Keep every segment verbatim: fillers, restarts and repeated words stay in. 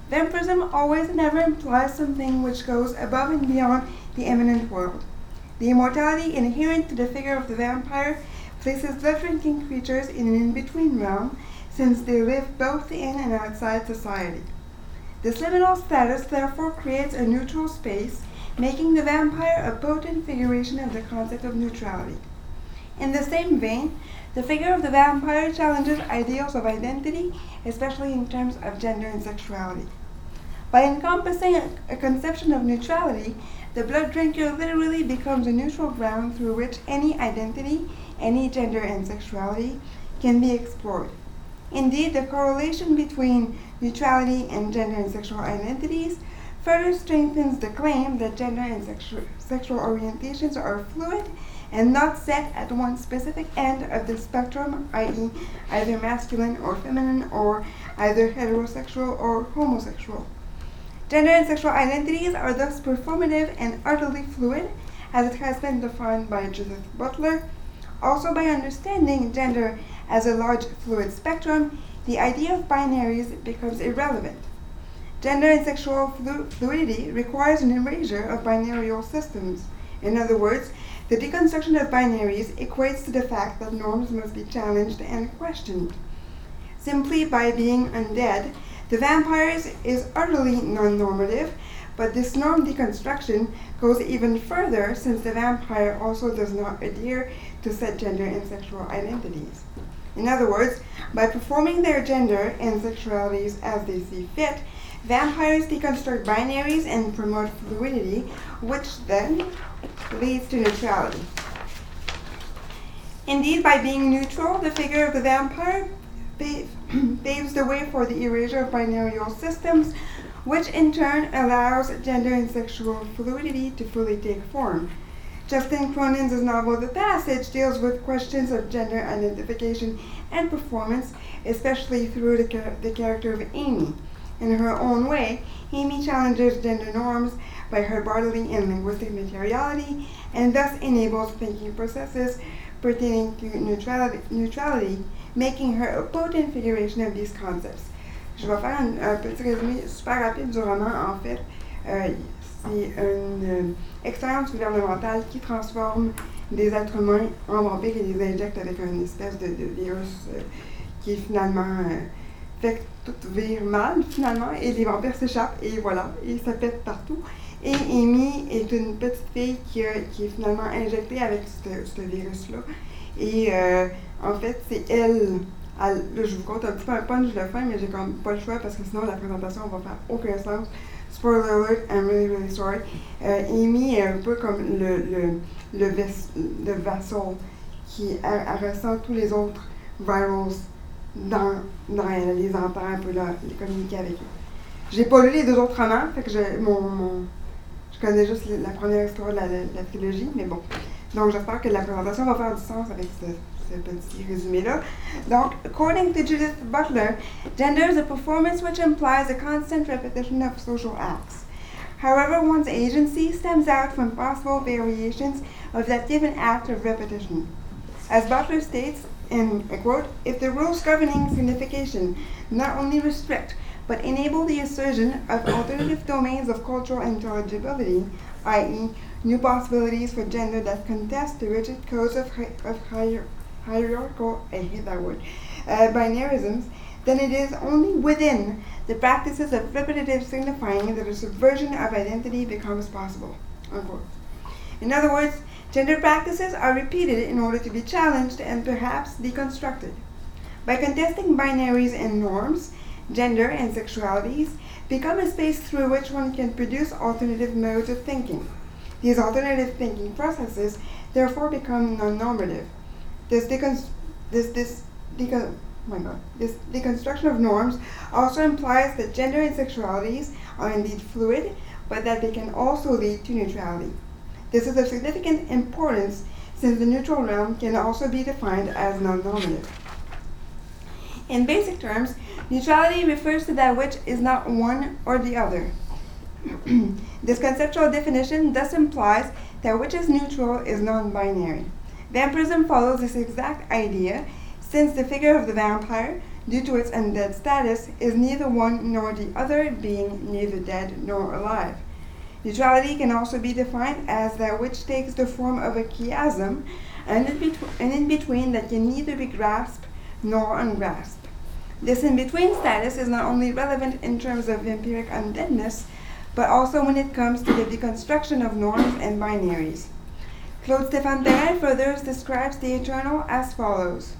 Vampirism always and ever implies something which goes above and beyond the immanent world. The immortality inherent to the figure of the vampire places blood-drinking creatures in an in-between realm, since they live both in and outside society. This liminal status therefore creates a neutral space, making the vampire a potent figuration of the concept of neutrality. In the same vein, the figure of the vampire challenges ideals of identity, especially in terms of gender and sexuality. By encompassing a, a conception of neutrality, the blood drinker literally becomes a neutral ground through which any identity, any gender and sexuality can be explored. Indeed, the correlation between neutrality and gender and sexual identities further strengthens the claim that gender and sexu- sexual orientations are fluid and not set at one specific end of the spectrum, that is either masculine or feminine, or either heterosexual or homosexual. Gender and sexual identities are thus performative and utterly fluid, as it has been defined by Judith Butler. Also, by understanding gender as a large fluid spectrum, the idea of binaries becomes irrelevant. Gender and sexual flu- fluidity requires an erasure of binarial systems. In other words, the deconstruction of binaries equates to the fact that norms must be challenged and questioned. Simply by being undead, the vampire is utterly non-normative, but this norm deconstruction goes even further, since the vampire also does not adhere to set gender and sexual identities. In other words, by performing their gender and sexualities as they see fit, vampires deconstruct binaries and promote fluidity, which then leads to neutrality. Indeed, by being neutral, the figure of the vampire paves the way for the erasure of binarial systems, which in turn allows gender and sexual fluidity to fully take form. Justin Cronin's novel The Passage deals with questions of gender identification and performance, especially through the, char- the character of Amy. In her own way, Amy challenges gender norms by her bodily and linguistic materiality, and thus enables thinking processes pertaining to neutrality, neutrality, making her a potent figuration of these concepts. Je vais faire un, un petit résumé super rapide du roman. En fait, euh, c'est une euh, expérience gouvernementale qui transforme des êtres humains en vampires et les injecte avec une espèce de, de virus euh, qui finalement euh, fait que tout vire mal, finalement, et les vampires s'échappent, et voilà, et ça pète partout. Et Amy est une petite fille qui, a, qui est finalement injectée avec ce, ce virus-là. Et euh, en fait, c'est elle, elle, là je vous compte un petit peu un punch de fin, mais j'ai comme pas le choix parce que sinon la présentation va faire aucun sens. Spoiler alert, I'm really really sorry. Euh, Amy est un peu comme le, le, le, ves, le vassal qui elle, elle ressent tous les autres virals dans, dans elle, les entend un peu là, les communiquer avec eux. J'ai pas lu les deux autres romans, fait que je, mon, mon, je connais juste la première histoire de la, la, la trilogie, mais bon. Donc j'espère que la présentation va faire du sens avec ce, ce petit résumé-là. Donc, according to Judith Butler, gender is a performance which implies a constant repetition of social acts. However, one's agency stems out from possible variations of that given act of repetition. As Butler states, and I quote, if the rules governing signification not only restrict, but enable the assertion of alternative domains of cultural intelligibility, that is, new possibilities for gender that contest the rigid codes of, hi- of hier- hierarchical, I hate that word, uh, binarisms, then it is only within the practices of repetitive signifying that a subversion of identity becomes possible. Unquote. In other words, gender practices are repeated in order to be challenged and perhaps deconstructed. By contesting binaries and norms, gender and sexualities become a space through which one can produce alternative modes of thinking. These alternative thinking processes therefore become non-normative. This, decon- this, this, decon- oh my God. This deconstruction of norms also implies that gender and sexualities are indeed fluid, but that they can also lead to neutrality. This is of significant importance since the neutral realm can also be defined as non-normative. In basic terms, neutrality refers to that which is not one or the other. This conceptual definition thus implies that which is neutral is non-binary. Vampirism follows this exact idea, since the figure of the vampire, due to its undead status, is neither one nor the other, being neither dead nor alive. Neutrality can also be defined as that which takes the form of a chiasm, an in-between that can neither be grasped nor ungrasped. This in-between status is not only relevant in terms of vampiric undeadness, but also when it comes to the deconstruction of norms and binaries. Claude Stéphane Perrin further describes the eternal as follows.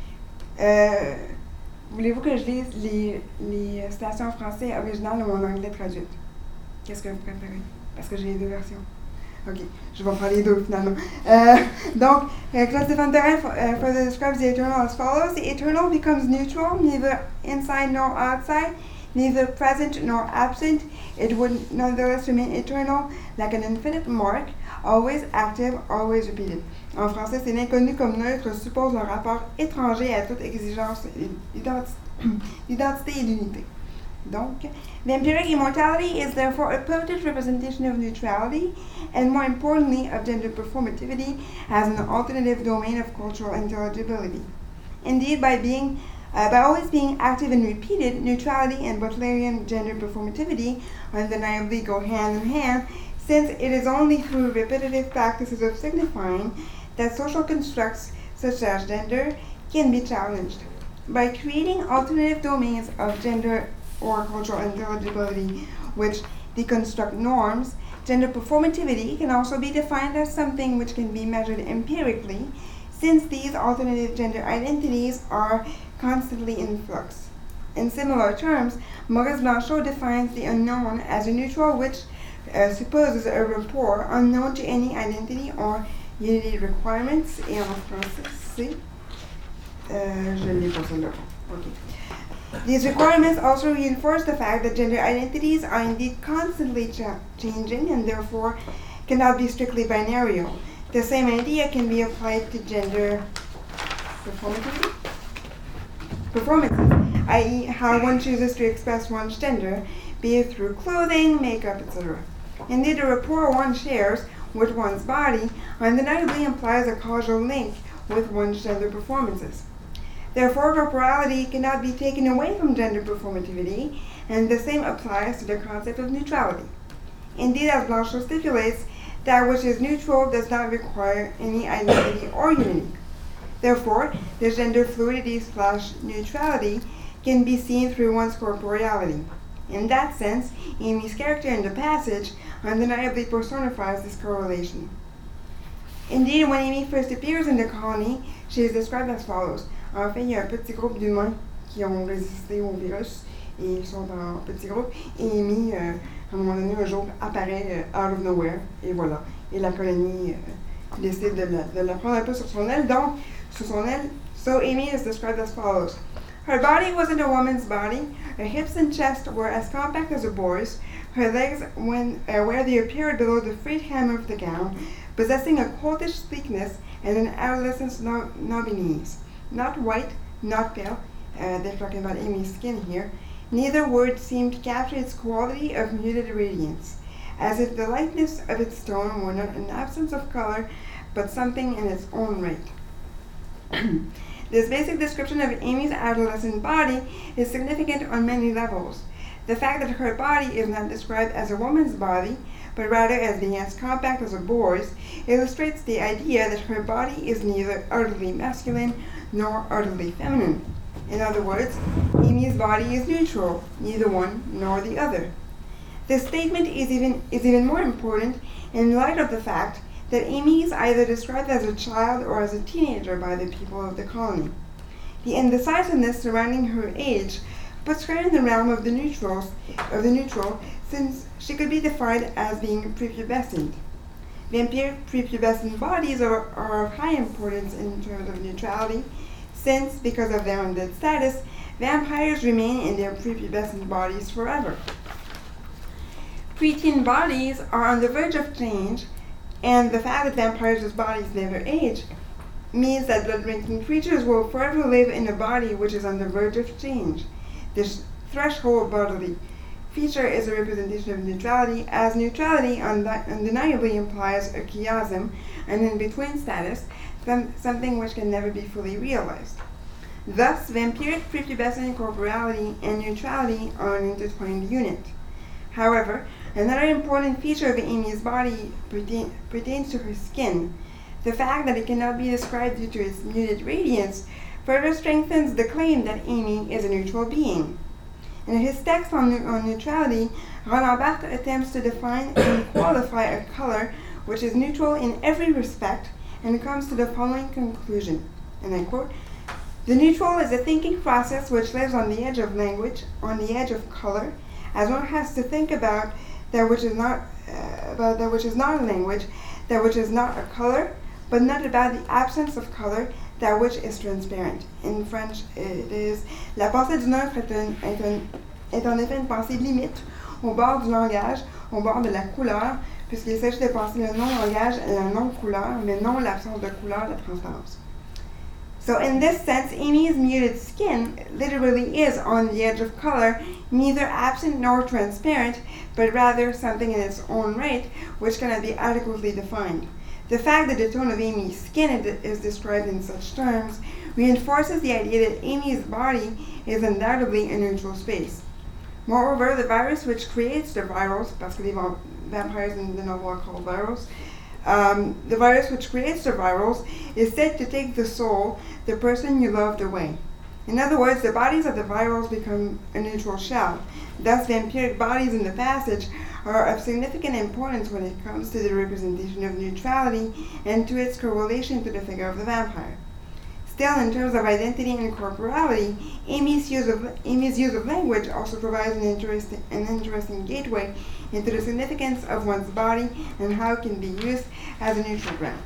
Euh, voulez-vous que je lise les, les citations en français originales ou en anglais traduites? Qu'est-ce que vous préférez? Parce que j'ai les deux versions. Ok, je vais faire les deux finalement. Uh, donc, uh, Claude Stéphane Perrin uh, further describes the eternal as follows. The eternal becomes neutral, neither inside nor outside, neither present nor absent. It would nonetheless remain eternal, like an infinite mark, always active, always repeated. En français, c'est l'inconnu comme neutre suppose un rapport étranger à toute exigence d'identité et d'unité. Donc, vampiric immortality is therefore a potent representation of neutrality, and more importantly, of gender performativity as an alternative domain of cultural intelligibility. Indeed, by being, uh, by always being active and repeated, neutrality and Butlerian gender performativity undeniably go hand in hand, since it is only through repetitive practices of signifying that social constructs such as gender can be challenged. By creating alternative domains of gender or cultural intelligibility which deconstruct norms, gender performativity can also be defined as something which can be measured empirically, since these alternative gender identities are constantly in flux. In similar terms, Maurice Blanchot defines the unknown as a neutral which uh, supposes a rapport unknown to any identity or unity requirements. Et en français, c'est... Euh, je l'ai pas celle-là. Okay. These requirements also reinforce the fact that gender identities are indeed constantly cha- changing and therefore cannot be strictly binary. The same idea can be applied to gender performativity? performances, that is how one chooses to express one's gender, be it through clothing, makeup, et cetera. Indeed, the rapport one shares with one's body undeniably implies a causal link with one's gender performances. Therefore, corporality cannot be taken away from gender performativity, and the same applies to the concept of neutrality. Indeed, as Blanchot stipulates, that which is neutral does not require any identity or unity. Therefore, the gender fluidity slash neutrality can be seen through one's corporeality. In that sense, Amy's character in the passage undeniably personifies this correlation. Indeed, when Amy first appears in the colony, she is described as follows. En fait, il y a un petit groupe d'humains qui ont résisté au virus et ils sont en petit groupe. Et Amy, euh, à un moment donné, un jour, apparaît euh, out of nowhere. Et voilà. Et la colonie euh, décide de la, de la prendre un peu sur son aile. Donc, sur son aile, so Amy is described as follows. Her body wasn't a woman's body. Her hips and chest were as compact as a boy's. Her legs, when uh, where they appeared below the frayed hem of the gown, possessing a coltish sleekness and an adolescent's knob- knobby knees. Not white, not pale, uh, they're talking about Amy's skin here. Neither word seemed to capture its quality of muted radiance, as if the lightness of its tone were not an absence of color, but something in its own right. This basic description of Amy's adolescent body is significant on many levels. The fact that her body is not described as a woman's body, but rather as being as compact as a boy's, illustrates the idea that her body is neither utterly masculine nor utterly feminine. In other words, Amy's body is neutral, neither one nor the other. This statement is even, is even more important in light of the fact that Amy is either described as a child or as a teenager by the people of the colony. The indecisiveness surrounding her age puts her in the realm of the neutrals, of the neutral, since she could be defined as being prepubescent. Vampire prepubescent bodies are, are of high importance in terms of neutrality, since, because of their undead status, vampires remain in their prepubescent bodies forever. Preteen bodies are on the verge of change, and the fact that vampires' bodies never age means that blood-drinking creatures will forever live in a body which is on the verge of change. This threshold bodily feature is a representation of neutrality, as neutrality undi- undeniably implies a chiasm, an in-between status, some, something which can never be fully realized. Thus, vampiric, prepubescent corporeality and neutrality are an intertwined unit. However, another important feature of Amy's body pertain, pertains to her skin. The fact that it cannot be described due to its muted radiance further strengthens the claim that Amy is a neutral being. In his text on, on neutrality, Roland Barthes attempts to define and qualify a color which is neutral in every respect and comes to the following conclusion, and I quote, "The neutral is a thinking process which lives on the edge of language, on the edge of color, as one has to think about that which is not uh, about that which is not a language, that which is not a color, but not about the absence of color, that which is transparent." In French, it is "La pensée du neutre est, un, est, un, est en effet une pensée limite au bord du langage, au bord de la couleur, puisqu'il s'agit de penser le non-langage et la non-couleur, mais non l'absence de couleur, la transparence." So in this sense, Amy's muted skin literally is on the edge of color, neither absent nor transparent, but rather something in its own right, which cannot be adequately defined. The fact that the tone of Amy's skin is described in such terms reinforces the idea that Amy's body is undoubtedly a neutral space. Moreover, the virus which creates the virals, parce que les vampires in the novel are called virals, um, the virus which creates the virals is said to take the soul, the person you loved, away. In other words, the bodies of the virals become a neutral shell. Thus, vampiric bodies in the passage are of significant importance when it comes to the representation of neutrality and to its correlation to the figure of the vampire. Still, in terms of identity and corporality, Amy's use of, Amy's use of language also provides an interesting, an interesting gateway into the significance of one's body and how it can be used as a neutral ground.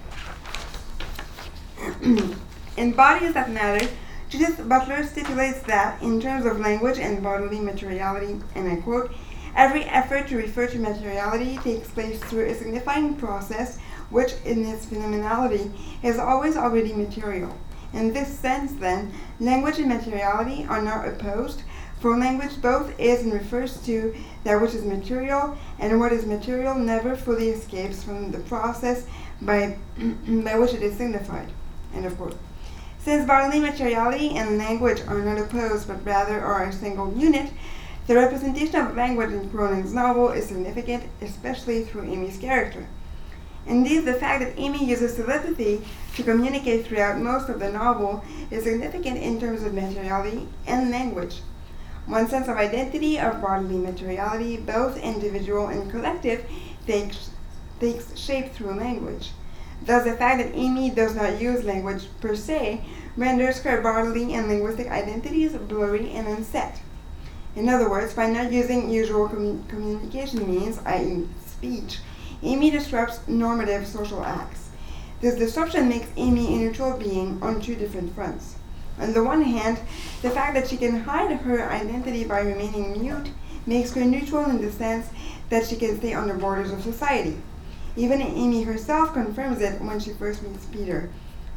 In Bodies That Matter, Judith Butler stipulates that, in terms of language and bodily materiality, and I quote, "Every effort to refer to materiality takes place through a signifying process which, in its phenomenality, is always already material. In this sense, then, language and materiality are not opposed, for language both is and refers to that which is material, and what is material never fully escapes from the process by, by which it is signified." End of quote. Since bodily materiality and language are not opposed, but rather are a single unit, the representation of language in Cronin's novel is significant, especially through Amy's character. Indeed, the fact that Amy uses telepathy to communicate throughout most of the novel is significant in terms of materiality and language. One sense of identity of bodily materiality, both individual and collective, takes, takes shape through language. Thus, the fact that Amy does not use language per se renders her bodily and linguistic identities blurry and unset. In other words, by not using usual commun- communication means, that is speech, Amy disrupts normative social acts. This disruption makes Amy a neutral being on two different fronts. On the one hand, the fact that she can hide her identity by remaining mute makes her neutral in the sense that she can stay on the borders of society. Even Amy herself confirms it when she first meets Peter.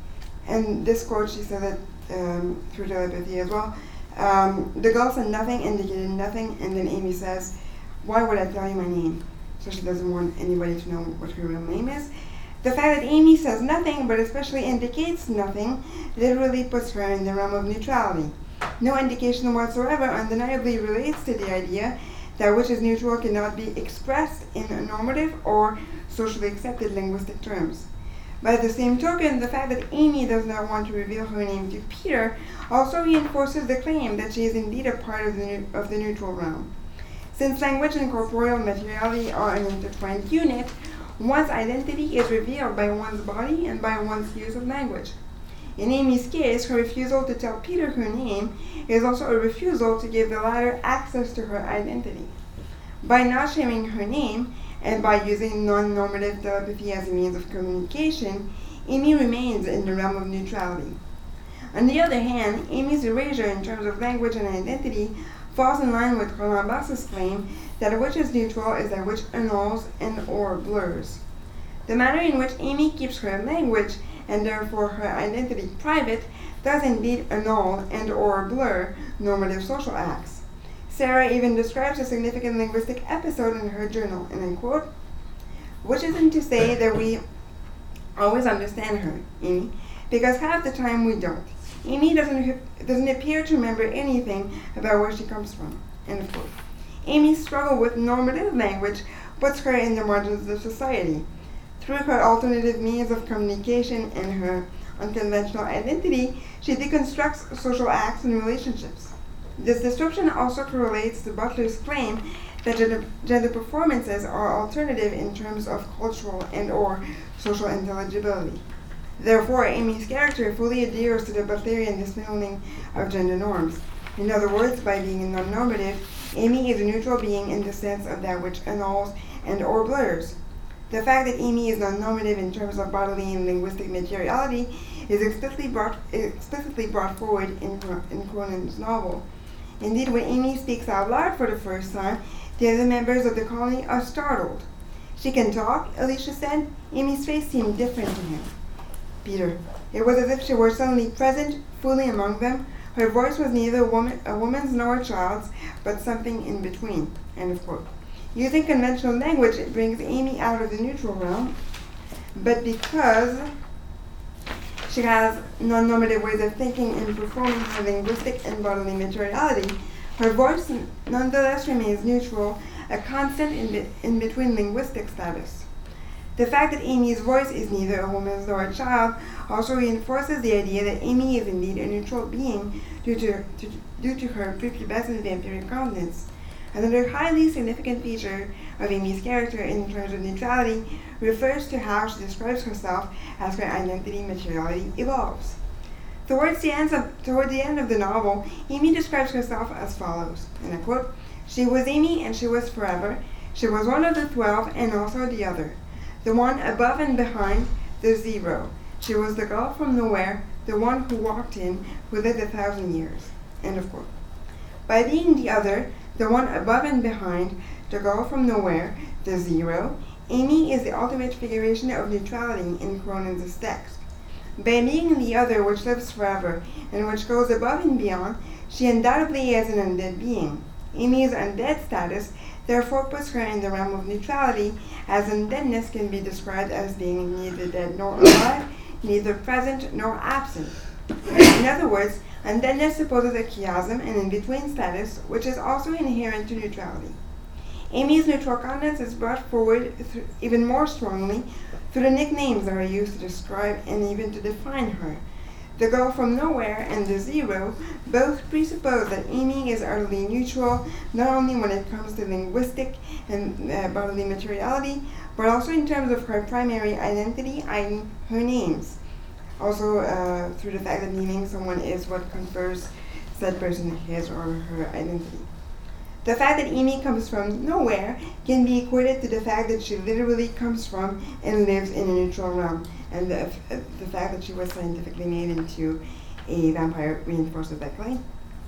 And this quote, she said it um, through telepathy as well. Um, the girl said nothing, indicated nothing, and then Amy says, "Why would I tell you my name?" So she doesn't want anybody to know what her real name is. The fact that Amy says nothing, but especially indicates nothing, literally puts her in the realm of neutrality. No indication whatsoever undeniably relates to the idea that which is neutral cannot be expressed in a normative or socially accepted linguistic terms. By the same token, the fact that Amy does not want to reveal her name to Peter also reinforces the claim that she is indeed a part of the, ne- of the neutral realm. Since language and corporeal materiality are an intertwined unit, one's identity is revealed by one's body and by one's use of language. In Amy's case, her refusal to tell Peter her name is also a refusal to give the latter access to her identity. By not sharing her name, and by using non-normative telepathy as a means of communication, Amy remains in the realm of neutrality. On the other hand, Amy's erasure in terms of language and identity falls in line with Roland Barthes' claim that which is neutral is that which annuls and or blurs. The manner in which Amy keeps her language, and therefore her identity, private, does indeed annul and or blur normative social acts. Sarah even describes a significant linguistic episode in her journal, and I quote, "Which isn't to say that we always understand her, Amy, because half the time we don't. Amy doesn't, doesn't appear to remember anything about where she comes from. End of quote. Amy's struggle with normative language puts her in the margins of society. Through her alternative means of communication and her unconventional identity, she deconstructs social acts and relationships. This description also correlates to Butler's claim that gender, gender performances are alternative in terms of cultural and or social intelligibility. Therefore, Amy's character fully adheres to the Butlerian dismantling of gender norms. In other words, by being non-normative, Amy is a neutral being in the sense of that which annuls and or blurs. The fact that Amy is non-normative in terms of bodily and linguistic materiality is explicitly brought, explicitly brought forward in, in Cronen's novel. Indeed, when Amy speaks out loud for the first time, the other members of the colony are startled. She can talk, Alicia said. Amy's face seemed different to him. Peter, it was as if she were suddenly present, fully among them. Her voice was neither a, woman, a woman's nor a child's, but something in between. End of quote. Using conventional language, it brings Amy out of the neutral realm, but because she has non-normative ways of thinking and performing her linguistic and bodily materiality, her voice nonetheless remains neutral, a constant in, be- in between linguistic status. The fact that Amy's voice is neither a woman's nor a child also reinforces the idea that Amy is indeed a neutral being due to, to, due to her prepubescent vampiric countenance. Another highly significant feature of Amy's character in terms of neutrality refers to how she describes herself as her identity materiality evolves. Towards the, end of, toward the end of the novel, Amy describes herself as follows, and I quote, "She was Amy and she was forever. She was one of the twelve and also the other. The one above and behind, the zero. She was the girl from nowhere, the one who walked in, who lived a thousand years." End of quote. By being the other, the one above and behind, the girl from nowhere, the zero, Amy is the ultimate figuration of neutrality in Cronen's text. By being the other which lives forever and which goes above and beyond, she undoubtedly is an undead being. Amy's undead status therefore puts her in the realm of neutrality, as undeadness can be described as being neither dead nor alive, neither present nor absent. In other words, undeadness supposes a chiasm and in-between status, which is also inherent to neutrality. Amy's neutral countenance is brought forward th- even more strongly through the nicknames that are used to describe and even to define her. The girl from nowhere and the zero both presuppose that Amy is utterly neutral, not only when it comes to linguistic and uh, bodily materiality, but also in terms of her primary identity, that is her names. Also uh, through the fact that naming someone is what confers said person his or her identity. The fact that Amy comes from nowhere can be equated to the fact that she literally comes from and lives in a neutral realm, and the, uh, the fact that she was scientifically made into a vampire reinforces that claim.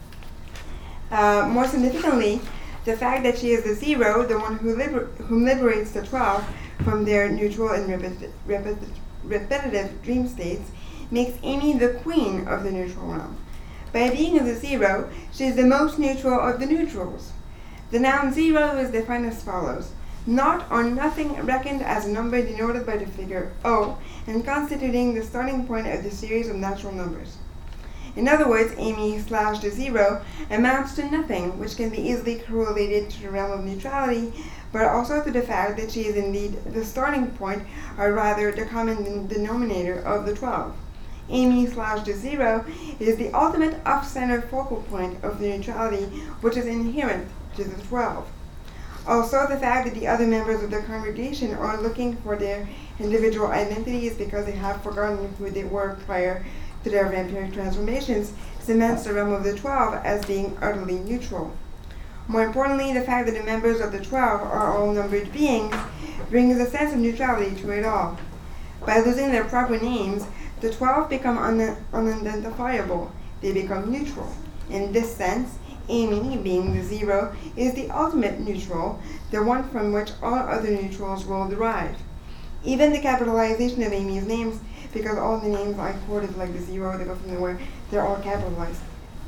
Uh, more significantly, the fact that she is the zero, the one who, liber- who liberates the twelve from their neutral and repet- repet- repetitive dream states, makes Amy the queen of the neutral realm. By being the zero, she is the most neutral of the neutrals. The noun zero is defined as follows: not or nothing reckoned as a number denoted by the figure O and constituting the starting point of the series of natural numbers. In other words, Amy slash the zero amounts to nothing, which can be easily correlated to the realm of neutrality, but also to the fact that she is indeed the starting point, or rather the common denominator of the twelve. Amy slash the zero is the ultimate off-center focal point of the neutrality, which is inherent to the twelve. Also, the fact that the other members of the congregation are looking for their individual identities because they have forgotten who they were prior to their vampiric transformations cements the realm of the twelve as being utterly neutral. More importantly, the fact that the members of the twelve are all numbered beings brings a sense of neutrality to it all. By losing their proper names, the twelve become un- unidentifiable. They become neutral. In this sense, Amy, being the zero, is the ultimate neutral, the one from which all other neutrals will derive. Even the capitalization of Amy's names, because all the names I quoted, like the zero, they go from nowhere, they're all capitalized.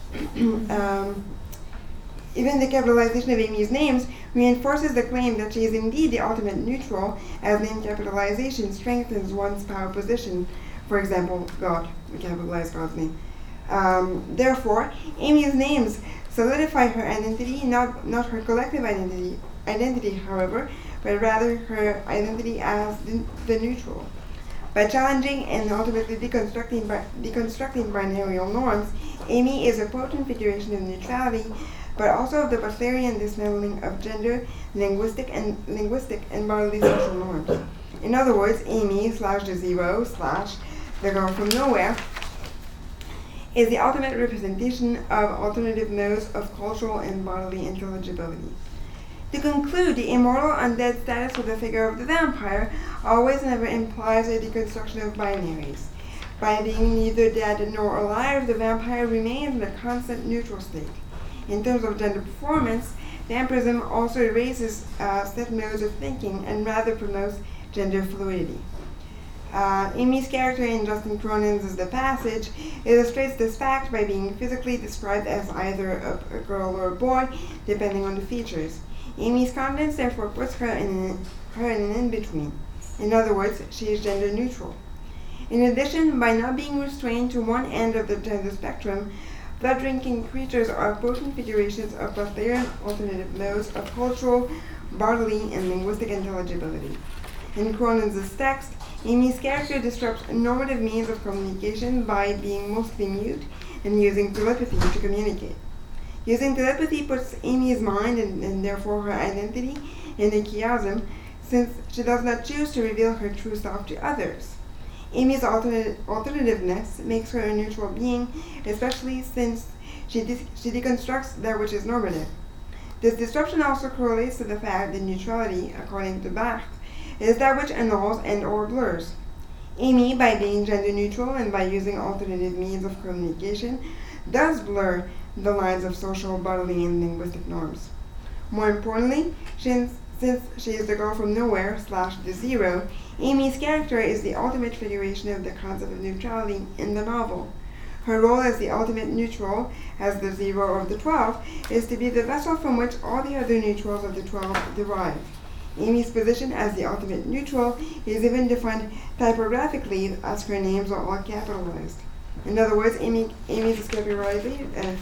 um, even the capitalization of Amy's names reinforces the claim that she is indeed the ultimate neutral, as name capitalization strengthens one's power position. For example, God, we capitalize God's name. Um, therefore, Amy's names solidify her identity, not, not her collective identity, identity, however, but rather her identity as the, the neutral. By challenging and ultimately deconstructing, bi- deconstructing binary norms, Amy is a potent figuration of neutrality, but also of the Butlerian dismantling of gender, linguistic and linguistic and bodily social norms. In other words, Amy slash the zero slash the girl from nowhere is the ultimate representation of alternative modes of cultural and bodily intelligibility. To conclude, the immortal undead status of the figure of the vampire always never implies a deconstruction of binaries. By being neither dead nor alive, the vampire remains in a constant neutral state. In terms of gender performance, vampirism also erases uh, set modes of thinking and rather promotes gender fluidity. Uh, Amy's character in Justin Cronin's The Passage illustrates this fact by being physically described as either a, a girl or a boy, depending on the features. Amy's countenance therefore puts her in, her in an in-between. In other words, she is gender neutral. In addition, by not being restrained to one end of the gender spectrum, blood-drinking creatures are potent figurations of Butlerian alternative modes of cultural, bodily, and linguistic intelligibility. In Cronin's text, Amy's character disrupts normative means of communication by being mostly mute and using telepathy to communicate. Using telepathy puts Amy's mind, and, and therefore her identity, in a chiasm, since she does not choose to reveal her true self to others. Amy's alternate, alternativeness makes her a neutral being, especially since she, de- she deconstructs that which is normative. This disruption also correlates to the fact that neutrality, according to Barthes, is that which annuls and or blurs. Amy, by being gender neutral and by using alternative means of communication, does blur the lines of social, bodily, and linguistic norms. More importantly, since, since she is the girl from nowhere slash the zero, Amy's character is the ultimate figuration of the concept of neutrality in the novel. Her role as the ultimate neutral, as the zero of the twelve, is to be the vessel from which all the other neutrals of the twelve derive. Amy's position as the ultimate neutral is even defined typographically, as her names are all capitalized. In other words, Amy, Amy's characterization, uh,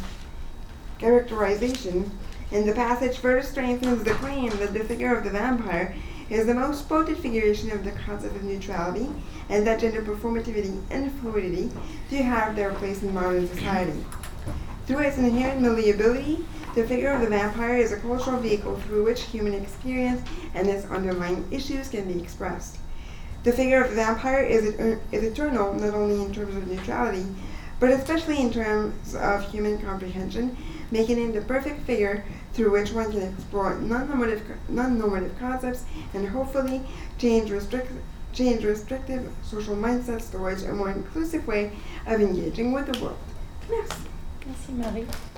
characterization in the passage further strengthens the claim that the figure of the vampire is the most potent figuration of the concept of neutrality, and that gender performativity and fluidity do have their place in modern society. Through its inherent malleability, the figure of the vampire is a cultural vehicle through which human experience and its underlying issues can be expressed. The figure of the vampire is, et- is eternal not only in terms of neutrality, but especially in terms of human comprehension, making it the perfect figure through which one can explore non-normative, non-normative concepts and hopefully change, restrict, change restrictive social mindsets towards a more inclusive way of engaging with the world. Merci. Merci Marie.